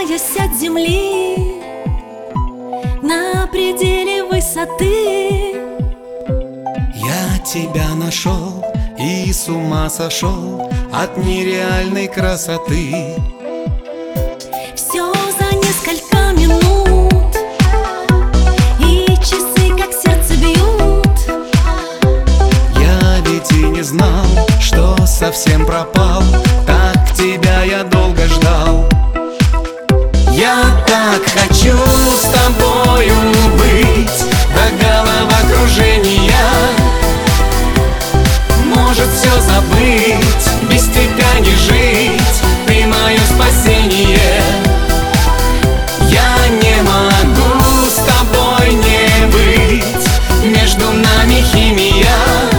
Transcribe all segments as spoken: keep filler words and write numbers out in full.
отрываясь от земли на пределе высоты. Я тебя нашел и с ума сошел от нереальной красоты. Все за несколько минут, и часы как сердце бьют. Я ведь и не знал, что совсем пропал, так тебя я долго ждал. Я так хочу с тобою быть до головокружения. Может все забыть, без тебя не жить, ты мое спасение. Я не могу с тобой не быть, между нами химия.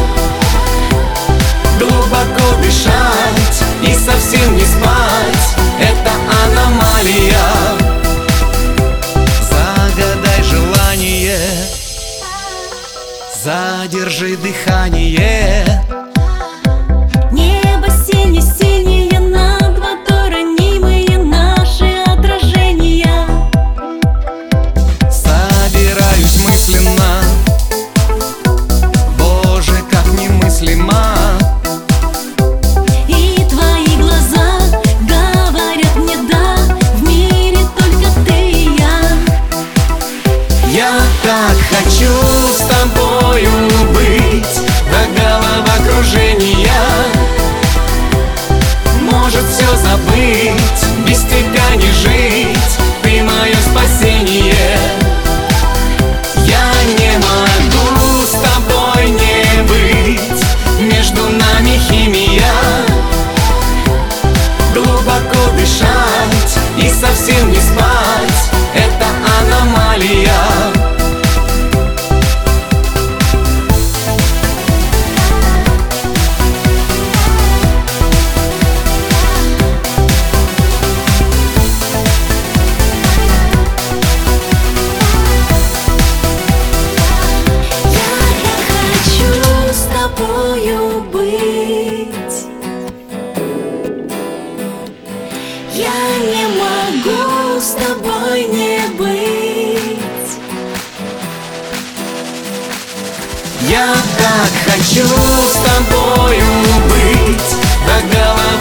Глубоко дышать и совсем не спать — это аномалия. Загадай желание, задержи дыхание. Небо синее-синее, над водой ранимые наши отражения. Собираюсь мысленно, Боже, как немыслимо. И твои глаза говорят мне да, в мире только ты и я. Я так хочу с тобою быть до головокружения. Может все забыть, без тебя не жить, ты мое спасение. Я не могу с тобой не быть, между нами химия. Глубоко дышать и совсем не спать — это аномалия. Я не могу с тобой не быть. Я так хочу с тобою быть до головокружения.